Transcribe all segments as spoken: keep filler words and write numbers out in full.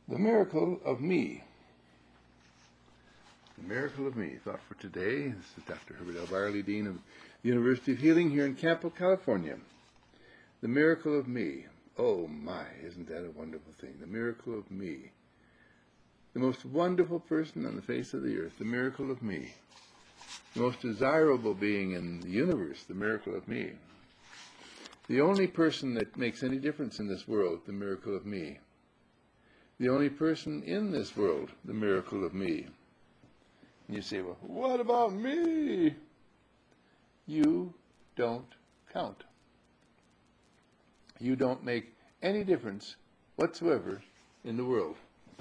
The Miracle of Me. The Miracle of Me. Thought for today. This is Doctor Herbert L. Byerly, Dean of the University of Healing here in Campo, California. The Miracle of Me. Oh my, isn't that a wonderful thing? The Miracle of Me. The most wonderful person on the face of the earth. The Miracle of Me. The most desirable being in the universe. The Miracle of Me. The only person that makes any difference in this world. The Miracle of Me. The only person in this world, the Miracle of Me. And you say, well, what about me? You don't count. You don't make any difference whatsoever in the world.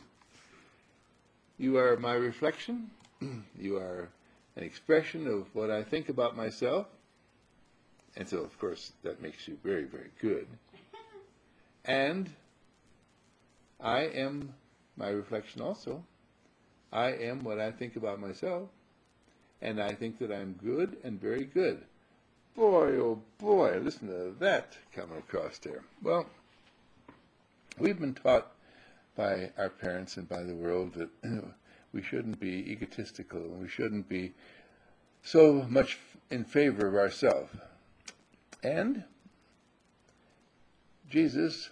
You are my reflection. You are an expression of what I think about myself. And so, of course, that makes you very, very good. And I am my reflection also. I am what I think about myself, and I think that I'm good and very good. Boy, oh boy, listen to that coming across there. Well, we've been taught by our parents and by the world that we shouldn't be egotistical, and we shouldn't be so much in favor of ourselves. And Jesus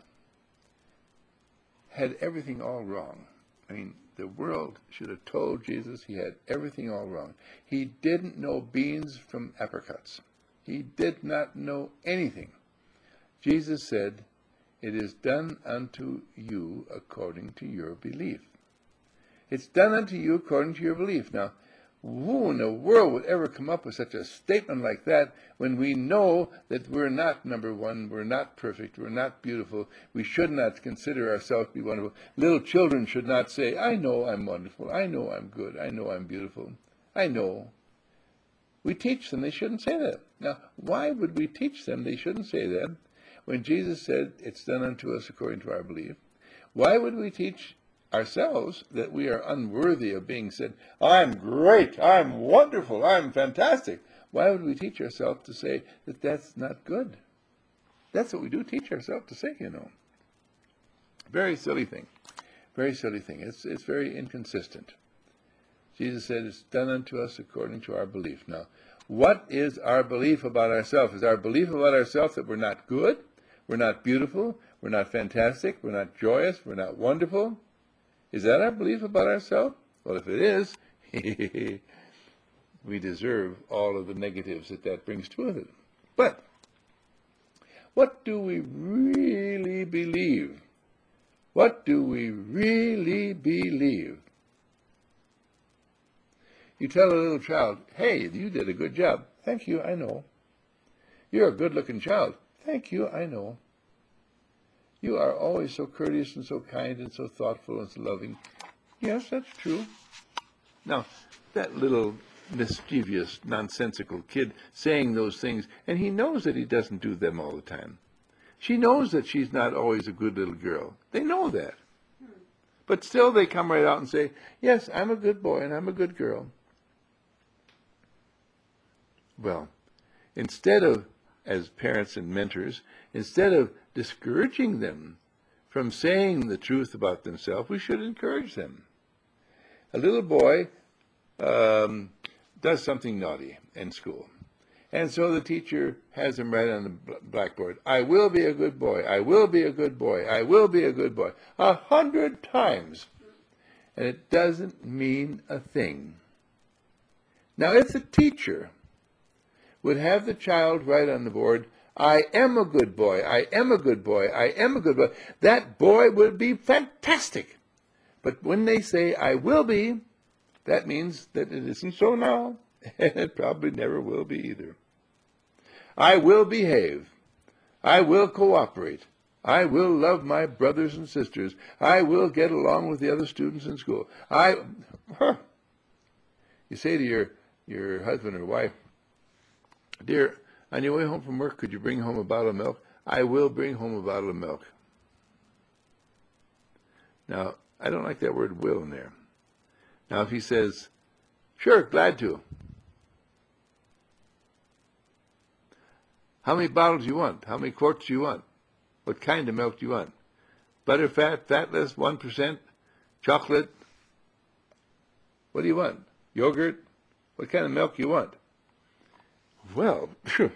had everything all wrong. I mean, the world should have told Jesus he had everything all wrong. He didn't know beans from apricots. He did not know anything. Jesus said, "It is done unto you according to your belief." It's done unto you according to your belief. Now, who in the world would ever come up with such a statement like that when we know that we're not, number one, we're not perfect, we're not beautiful, we should not consider ourselves to be wonderful. Little children should not say, I know I'm wonderful, I know I'm good, I know I'm beautiful, I know. We teach them they shouldn't say that. Now, why would we teach them they shouldn't say that when Jesus said it's done unto us according to our belief? Why would we teach ourselves that we are unworthy of being said, I'm great, I'm wonderful, I'm fantastic? Why would we teach ourselves to say that that's not good? That's what we do teach ourselves to say, you know. Very silly thing. Very silly thing. It's, it's very inconsistent. Jesus said it's done unto us according to our belief. Now, what is our belief about ourselves? Is our belief about ourselves that we're not good, we're not beautiful, we're not fantastic, we're not joyous, we're not wonderful? Is that our belief about ourselves? Well, if it is, we deserve all of the negatives that that brings to it. But what do we really believe? What do we really believe? You tell a little child, hey, you did a good job. Thank you, I know. You're a good-looking child. Thank you, I know. You are always so courteous and so kind and so thoughtful and so loving. Yes, that's true. Now, that little mischievous, nonsensical kid saying those things, and he knows that he doesn't do them all the time. She knows that she's not always a good little girl. They know that. But still they come right out and say, yes, I'm a good boy and I'm a good girl. Well, instead of, as parents and mentors, instead of discouraging them from saying the truth about themselves, we should encourage them. A little boy um, does something naughty in school, and so the teacher has him write on the blackboard, I will be a good boy, I will be a good boy, I will be a good boy, a hundred times, and it doesn't mean a thing. Now, if the teacher would have the child write on the board, I am a good boy, I am a good boy, I am a good boy, that boy would be fantastic. But when they say, I will be, that means that it isn't so now, and it probably never will be either. I will behave, I will cooperate, I will love my brothers and sisters, I will get along with the other students in school. I, huh. You say to your, your husband or wife, dear, on your way home from work, could you bring home a bottle of milk? I will bring home a bottle of milk. Now, I don't like that word will in there. Now, if he says, sure, glad to. How many bottles do you want? How many quarts do you want? What kind of milk do you want? Butter, fat, fatless, one percent? chocolate. What do you want? Yogurt? What kind of milk you want? Well,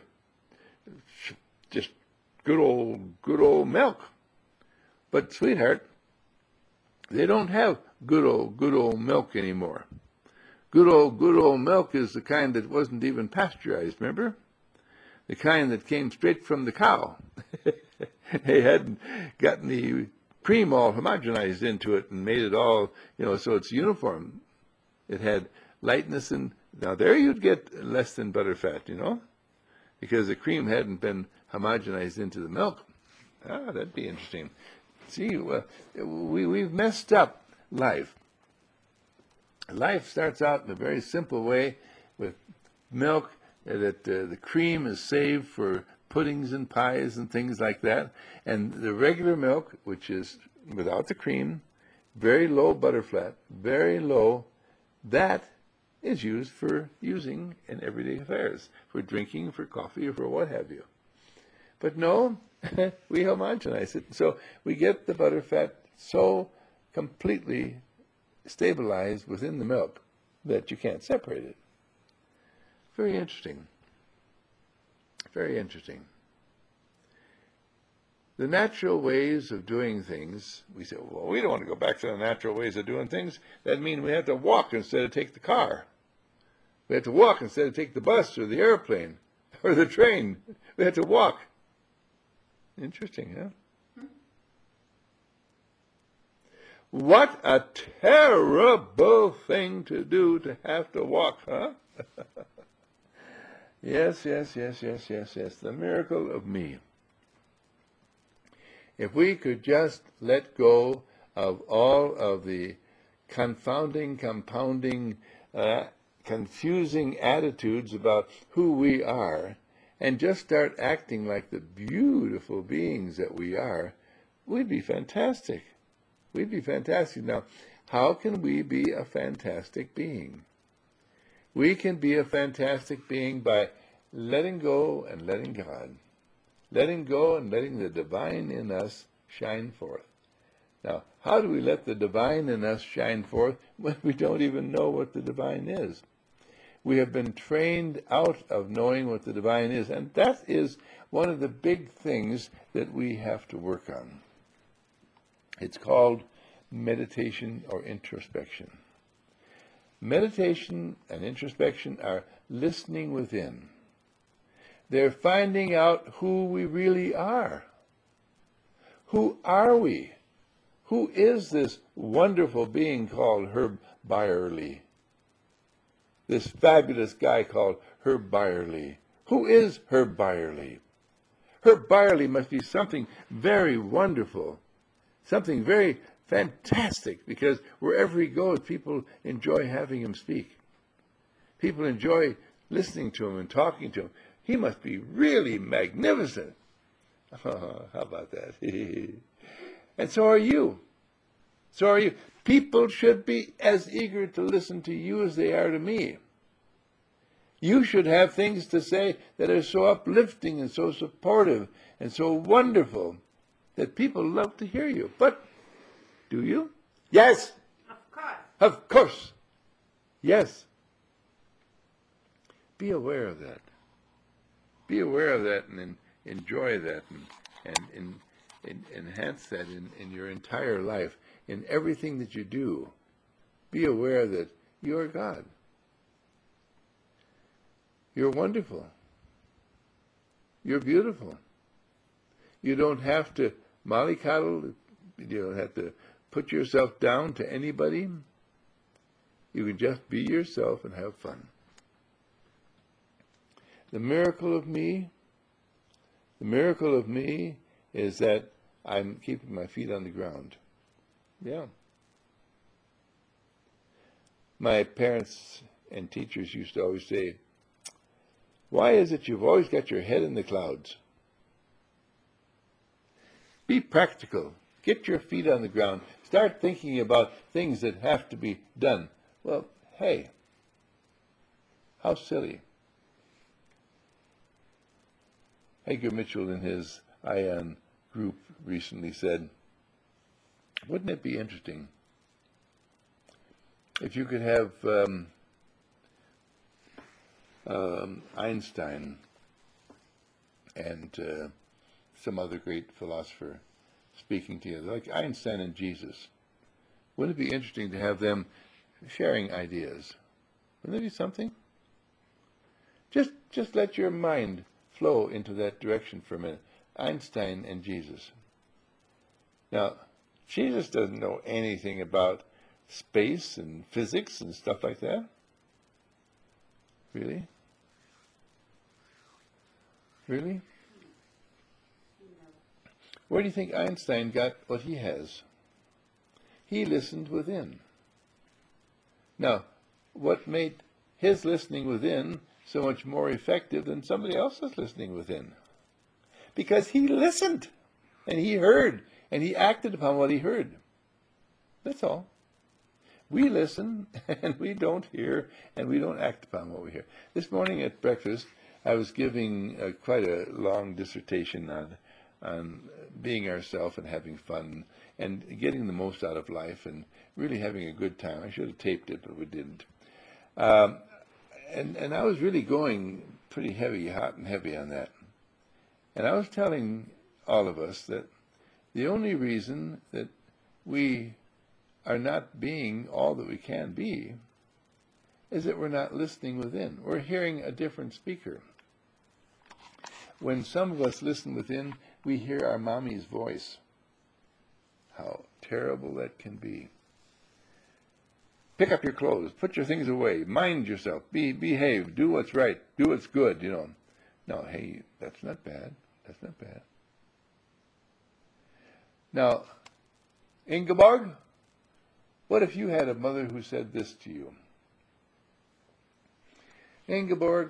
just good old, good old milk. But, sweetheart, they don't have good old, good old milk anymore. Good old, good old milk is the kind that wasn't even pasteurized, remember? The kind that came straight from the cow. They hadn't gotten the cream all homogenized into it and made it all, you know, so it's uniform. It had lightness, and now there you'd get less than butterfat, you know, because the cream hadn't been homogenized into the milk. Ah, that'd be interesting. See, uh, we, we've messed up life. Life starts out in a very simple way with milk, uh, that uh, the cream is saved for puddings and pies and things like that. And the regular milk, which is without the cream, very low butterfat, very low, that is used for using in everyday affairs, for drinking, for coffee, or for what have you. But no, we homogenize it. So we get the butterfat so completely stabilized within the milk that you can't separate it. Very interesting. Very interesting. The natural ways of doing things, we say, well, we don't want to go back to the natural ways of doing things. That means we have to walk instead of take the car. We have to walk instead of take the bus or the airplane or the train. We have to walk. Interesting, huh? What a terrible thing to do, to have to walk, huh? Yes, yes, yes, yes, yes, yes. The miracle of me. If we could just let go of all of the confounding, compounding, uh, confusing attitudes about who we are, and just start acting like the beautiful beings that we are, we'd be fantastic. We'd be fantastic. Now, how can we be a fantastic being? We can be a fantastic being by letting go and letting God. Letting go and letting the divine in us shine forth. Now, how do we let the divine in us shine forth when we don't even know what the divine is? We have been trained out of knowing what the divine is, and that is one of the big things that we have to work on. It's called meditation or introspection. Meditation and introspection are listening within. They're finding out who we really are. Who are we? Who is this wonderful being called Herb Byerly? This fabulous guy called Herb Byerly. Who is Herb Byerly? Herb Byerly must be something very wonderful, something very fantastic, because wherever he goes, people enjoy having him speak. People enjoy listening to him and talking to him. He must be really magnificent. Oh, how about that? And so are you. So are you. People should be as eager to listen to you as they are to me. You should have things to say that are so uplifting and so supportive and so wonderful that people love to hear you. But do you? Yes. Of course. Of course. Yes. Be aware of that. Be aware of that and, and enjoy that and, and, and, and enhance that in, in your entire life, in everything that you do. Be aware that you are God. You're wonderful. You're beautiful. You don't have to mollycoddle. You don't have to put yourself down to anybody. You can just be yourself and have fun. The miracle of me, the miracle of me is that I'm keeping my feet on the ground. Yeah. My parents and teachers used to always say, why is it you've always got your head in the clouds? Be practical. Get your feet on the ground. Start thinking about things that have to be done. Well, hey, how silly. Edgar Mitchell in his ION group recently said, wouldn't it be interesting if you could have um, um, Einstein and uh, some other great philosopher speaking together, like Einstein and Jesus, wouldn't it be interesting to have them sharing ideas? Wouldn't that be something? Just, just let your mind flow into that direction for a minute. Einstein and Jesus. Now, Jesus doesn't know anything about space and physics and stuff like that. Really? Really? Where do you think Einstein got what he has? He listened within. Now, what made his listening within so much more effective than somebody else's listening within? Because he listened, and he heard, and he acted upon what he heard. That's all. We listen, and we don't hear, and we don't act upon what we hear. This morning at breakfast, I was giving uh, quite a long dissertation on, on being ourselves and having fun, and getting the most out of life, and really having a good time. I should have taped it, but we didn't. Um, and, and I was really going pretty heavy, hot and heavy on that. And I was telling all of us that the only reason that we are not being all that we can be is that we're not listening within. We're hearing a different speaker. When some of us listen within, we hear our mommy's voice. How terrible that can be. Pick up your clothes, put your things away, mind yourself, be, behave, do what's right, do what's good, you know. No, hey, that's not bad. That's not bad. Now, Ingeborg, what if you had a mother who said this to you? Ingeborg,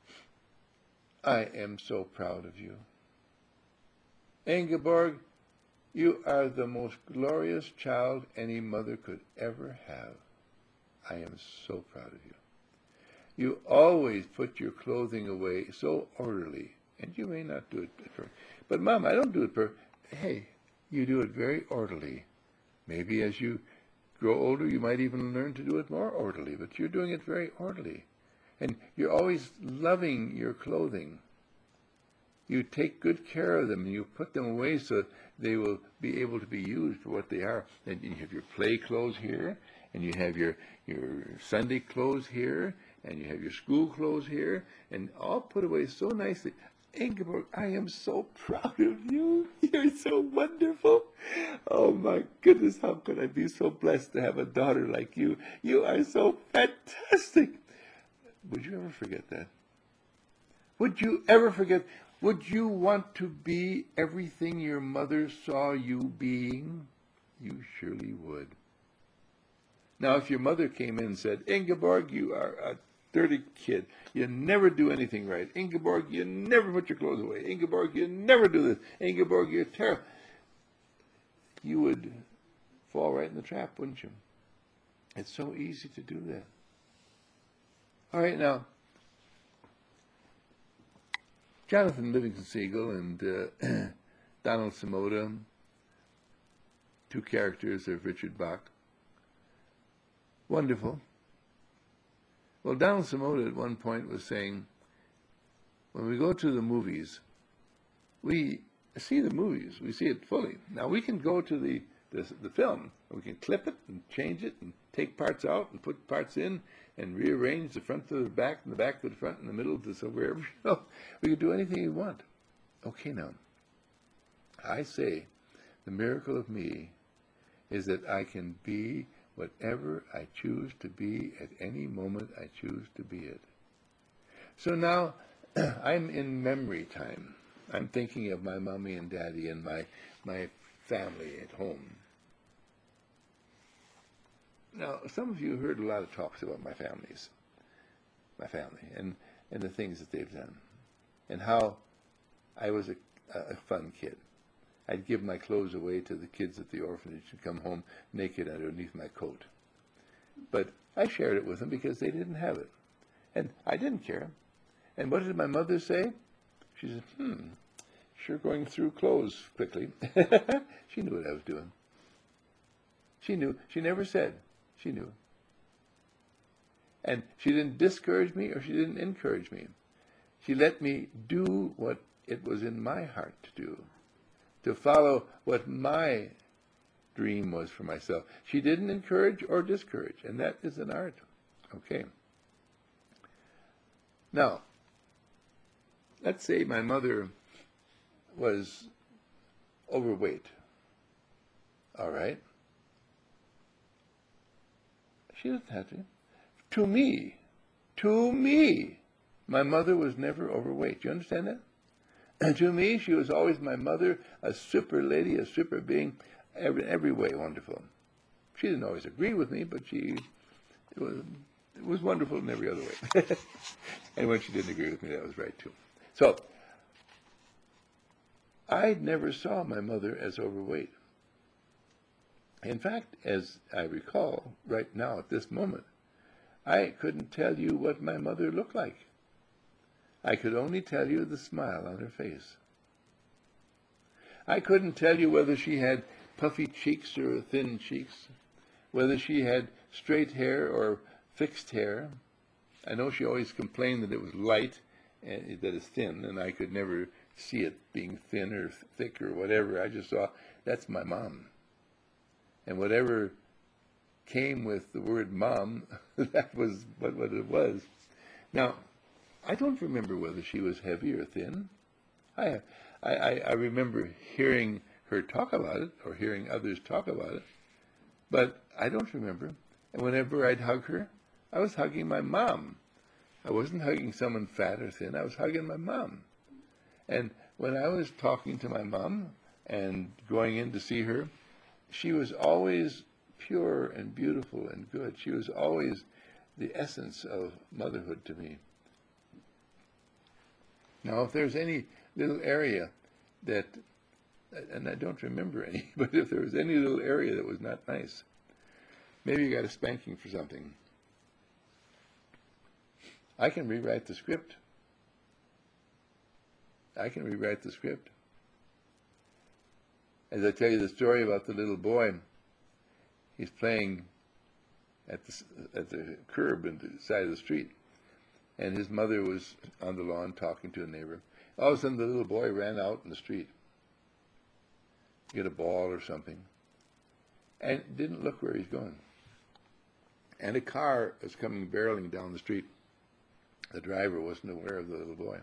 I am so proud of you. Ingeborg, you are the most glorious child any mother could ever have. I am so proud of you. You always put your clothing away so orderly, and you may not do it perfect. But Mom, I don't do it perfect. Hey, you do it very orderly. Maybe as you grow older, you might even learn to do it more orderly, but you're doing it very orderly. And you're always loving your clothing. You take good care of them, and you put them away so they will be able to be used for what they are. And you have your play clothes here, and you have your, your Sunday clothes here, and you have your school clothes here, and all put away so nicely. Ingeborg, I am so proud of you. You're so wonderful. Oh my goodness, how could I be so blessed to have a daughter like you? You are so fantastic. Would you ever forget that? Would you ever forget? Would you want to be everything your mother saw you being? You surely would. Now, if your mother came in and said, Ingeborg, you are a dirty kid. You never do anything right. Ingeborg, you never put your clothes away. Ingeborg, you never do this. Ingeborg, you're terrible. You would fall right in the trap, wouldn't you? It's so easy to do that. All right, now, Jonathan Livingston Seagull and uh, Donald Simoda, two characters of Richard Bach. Wonderful. Well, Donald Simoda at one point was saying, when we go to the movies, we see the movies, we see it fully. Now, we can go to the, the, the film, and we can clip it and change it and take parts out and put parts in and rearrange the front to the back and the back to the front and the middle to so wherever, you know. We can do anything we want. Okay, now, I say the miracle of me is that I can be whatever I choose to be at any moment I choose to be it. So now I'm in memory time. I'm thinking of my mommy and daddy and my my family at home. Now, some of you heard a lot of talks about my families, my family, and, and the things that they've done, and how I was a, a fun kid. I'd give my clothes away to the kids at the orphanage and come home naked underneath my coat. But I shared it with them because they didn't have it. And I didn't care. And what did my mother say? She said, hmm, sure going through clothes quickly. She knew what I was doing. She knew. She never said. She knew. And she didn't discourage me or she didn't encourage me. She let me do what it was in my heart to do, to follow what my dream was for myself. She didn't encourage or discourage, and that is an art. Okay. Now, let's say my mother was overweight. All right. She doesn't have to. To me, to me, my mother was never overweight. Do you understand that? And to me, she was always my mother, a super lady, a super being, every every way wonderful. She didn't always agree with me, but she it was it was wonderful in every other way. And when she didn't agree with me, that was right too. So I never saw my mother as overweight. In fact, as I recall right now at this moment, I couldn't tell you what my mother looked like. I could only tell you the smile on her face. I couldn't tell you whether she had puffy cheeks or thin cheeks, whether she had straight hair or fixed hair. I know she always complained that it was light and that it's thin, and I could never see it being thin or thick or whatever. I just saw, that's my mom. And whatever came with the word mom, that was what, what it was. Now, I don't remember whether she was heavy or thin. I, I, I remember hearing her talk about it or hearing others talk about it, but I don't remember. And whenever I'd hug her, I was hugging my mom. I wasn't hugging someone fat or thin. I was hugging my mom. And when I was talking to my mom and going in to see her, she was always pure and beautiful and good. She was always the essence of motherhood to me. Now, if there's any little area that, and I don't remember any, but if there was any little area that was not nice, maybe you got a spanking for something. I can rewrite the script. I can rewrite the script. As I tell you the story about the little boy, he's playing at the, at the curb on the side of the street, and his mother was on the lawn talking to a neighbor. All of a sudden, the little boy ran out in the street to get a ball or something, and didn't look where he's going. And a car was coming barreling down the street. The driver wasn't aware of the little boy.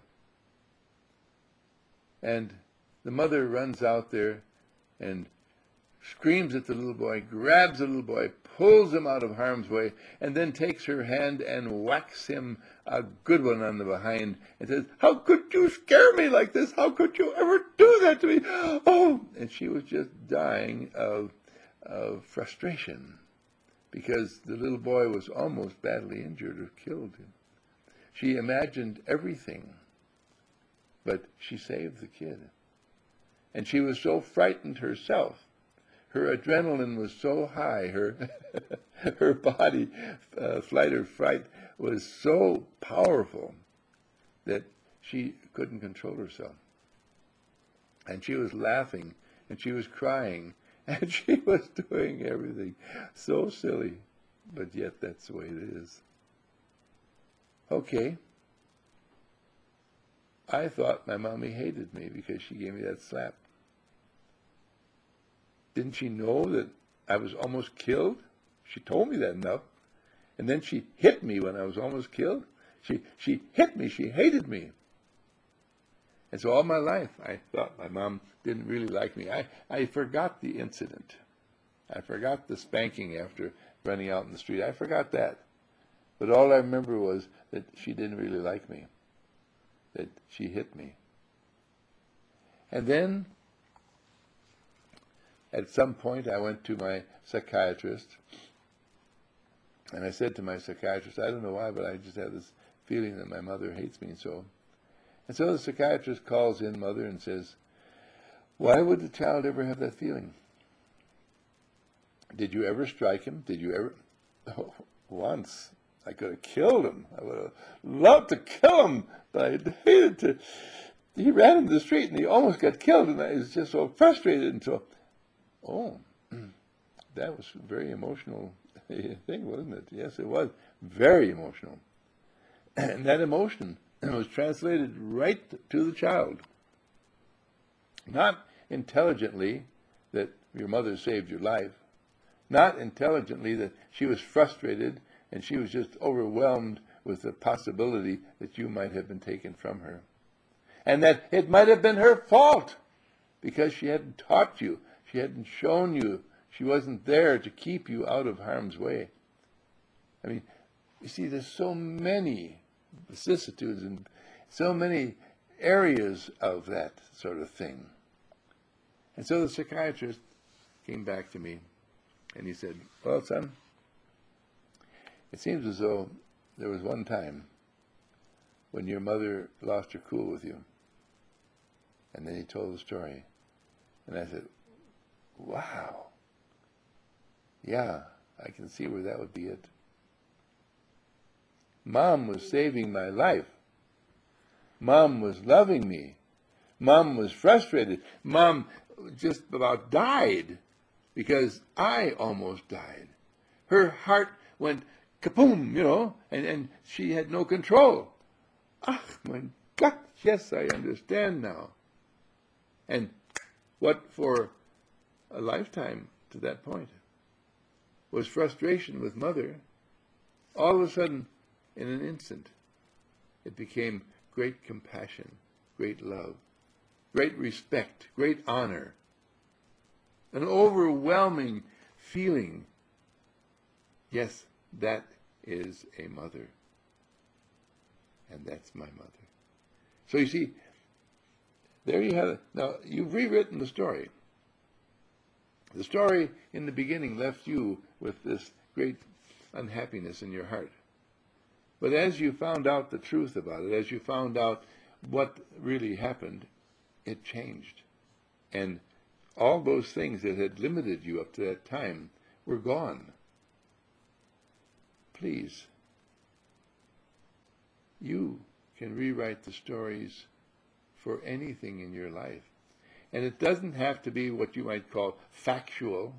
And the mother runs out there and screams at the little boy, grabs the little boy, pulls him out of harm's way, and then takes her hand and whacks him a good one on the behind and says, "How could you scare me like this? How could you ever do that to me? Oh!" And she was just dying of, of frustration because the little boy was almost badly injured or killed. She imagined everything, but she saved the kid. And she was so frightened herself. Her adrenaline was so high, her her body uh, flight or fright was so powerful that she couldn't control herself. And she was laughing, and she was crying, and she was doing everything so silly, but yet that's the way it is. Okay. I thought my mommy hated me because she gave me that slap. Didn't she know that I was almost killed? She told me that enough. And then she hit me when I was almost killed. She she hit me. She hated me. And so all my life I thought my mom didn't really like me. I, I forgot the incident. I forgot the spanking after running out in the street. I forgot that. But all I remember was that she didn't really like me, that she hit me. And then at some point I went to my psychiatrist, and I said to my psychiatrist, I don't know why, but I just have this feeling that my mother hates me so. And so the psychiatrist calls in mother and says, why would the child ever have that feeling? Did you ever strike him? Did you ever? Oh, once. I could have killed him. I would have loved to kill him, but I hated to. He ran into the street and he almost got killed, and I was just so frustrated. And so, oh, that was a very emotional thing, wasn't it? Yes, it was. Very emotional. And that emotion was translated right to the child. Not intelligently that your mother saved your life. Not intelligently that she was frustrated and she was just overwhelmed with the possibility that you might have been taken from her. And that it might have been her fault because she hadn't taught you, she hadn't shown you, she wasn't there to keep you out of harm's way. I mean, you see, there's so many vicissitudes and so many areas of that sort of thing. And so the psychiatrist came back to me and he said, well, son, it seems as though there was one time when your mother lost her cool with you. And then he told the story. And I said, wow. Yeah, I can see where that would be it. Mom was saving my life. Mom was loving me. Mom was frustrated. Mom just about died because I almost died. Her heart went kaboom, you know, and, and she had no control. Ah, my God, yes, I understand now. And what for a lifetime to that point was frustration with mother, all of a sudden, in an instant, it became great compassion, great love, great respect, great honor, an overwhelming feeling. Yes, that is a mother. And that's my mother. So you see, there you have it. Now, you've rewritten the story. The story in the beginning left you with this great unhappiness in your heart. But as you found out the truth about it, as you found out what really happened, it changed. And all those things that had limited you up to that time were gone. Please, you can rewrite the stories for anything in your life. And it doesn't have to be what you might call factual.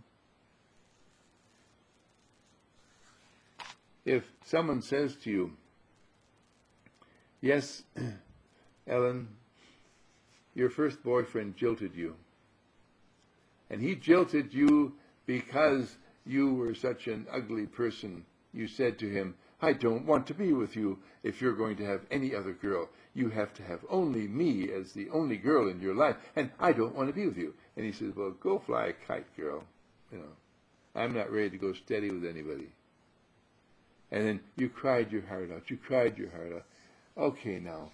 If someone says to you, yes, Ellen, your first boyfriend jilted you. And he jilted you because you were such an ugly person. You said to him, I don't want to be with you if you're going to have any other girl. You have to have only me as the only girl in your life, and I don't want to be with you. And he says, well, go fly a kite, girl. You know, I'm not ready to go steady with anybody. And then you cried your heart out. You cried your heart out. Okay, now,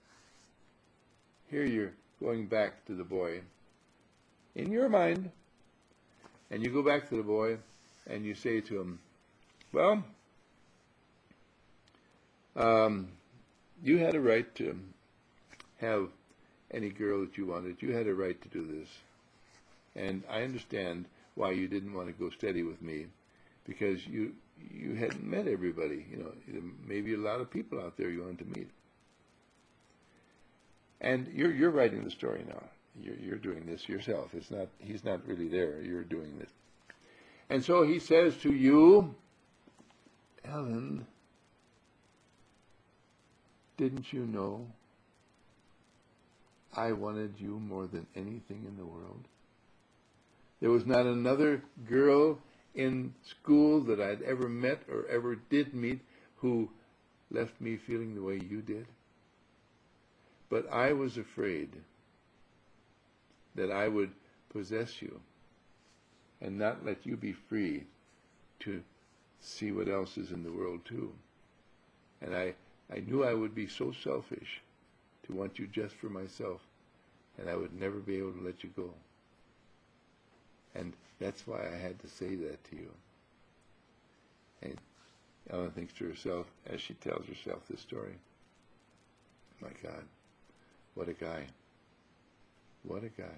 here you're going back to the boy in your mind, and you go back to the boy, and you say to him, well, um, you had a right to have any girl that you wanted. You had a right to do this. And I understand why you didn't want to go steady with me, because you you hadn't met everybody. You know, maybe a lot of people out there you wanted to meet. And you're you're writing the story now. You're you're doing this yourself. It's not he's not really there. You're doing this. And so he says to you, Ellen, didn't you know I wanted you more than anything in the world? There was not another girl in school that I'd ever met or ever did meet who left me feeling the way you did. But I was afraid that I would possess you and not let you be free to see what else is in the world too. And I, I knew I would be so selfish to want you just for myself, and I would never be able to let you go. And that's why I had to say that to you. And Ellen thinks to herself, as she tells herself this story, my God, what a guy. What a guy.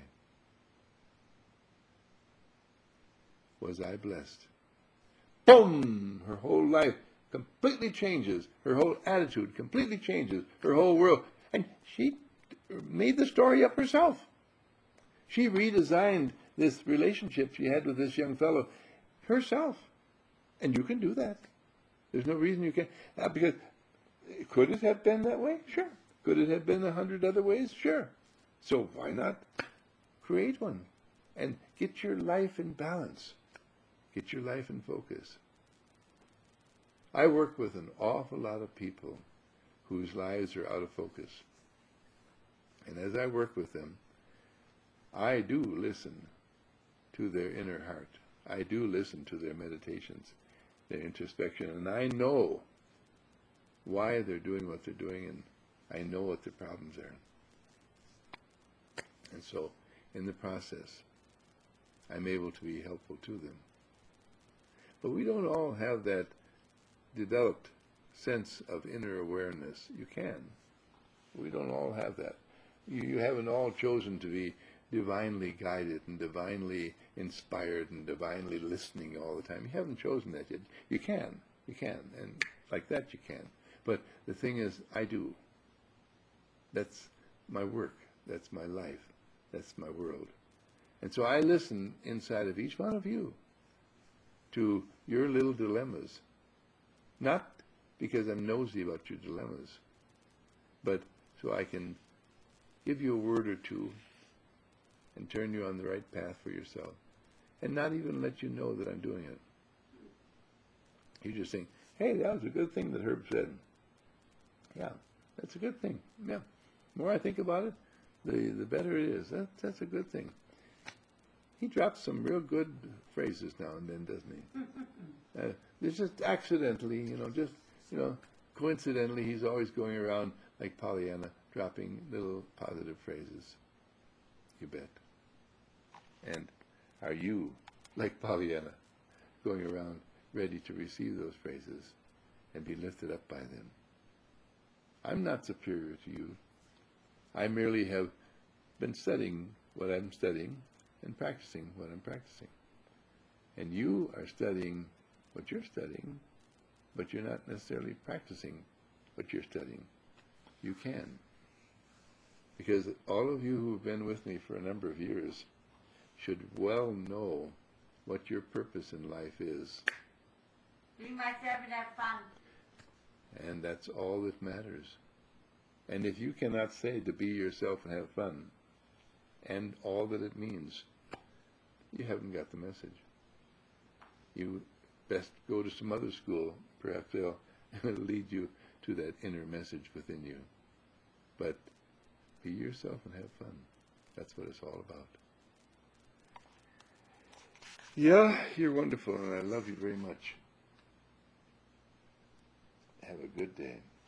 Was I blessed? Boom! Her whole life completely changes. Her whole attitude completely changes. Her whole world. And she made the story up herself. She redesigned this relationship she had with this young fellow herself. And you can do that. There's no reason you can't. Uh, because could it have been that way? Sure. Could it have been a hundred other ways? Sure. So why not create one and get your life in balance? Get your life in focus. I work with an awful lot of people whose lives are out of focus. And as I work with them, I do listen to their inner heart. I do listen to their meditations, their introspection, and I know why they're doing what they're doing, and I know what their problems are. And so, in the process, I'm able to be helpful to them. But we don't all have that developed sense of inner awareness. You can. We don't all have that. You, you haven't all chosen to be divinely guided and divinely inspired and divinely listening all the time. You haven't chosen that yet. You can. You can. And like that you can. But the thing is, I do. That's my work. That's my life. That's my world. And so I listen inside of each one of you to your little dilemmas. Not because I'm nosy about your dilemmas, but so I can give you a word or two and turn you on the right path for yourself, and not even let you know that I'm doing it. You just think, hey, that was a good thing that Herb said. Yeah, that's a good thing. Yeah. The more I think about it, the, the better it is. That, that's a good thing. He drops some real good phrases now and then, doesn't he? uh, it's just accidentally, you know, just, you know, coincidentally, he's always going around like Pollyanna, dropping little positive phrases. You bet. And are you, like Pollyanna, going around ready to receive those phrases and be lifted up by them? I'm not superior to you. I merely have been studying what I'm studying and practicing what I'm practicing. And you are studying what you're studying, but you're not necessarily practicing what you're studying. You can. Because all of you who have been with me for a number of years should well know what your purpose in life is. Be myself and have fun. And that's all that matters. And if you cannot say to be yourself and have fun, and all that it means, you haven't got the message. You best go to some other school. Perhaps they'll lead you to that inner message within you. But be yourself and have fun. That's what it's all about. Yeah, you're wonderful, and I love you very much. Have a good day.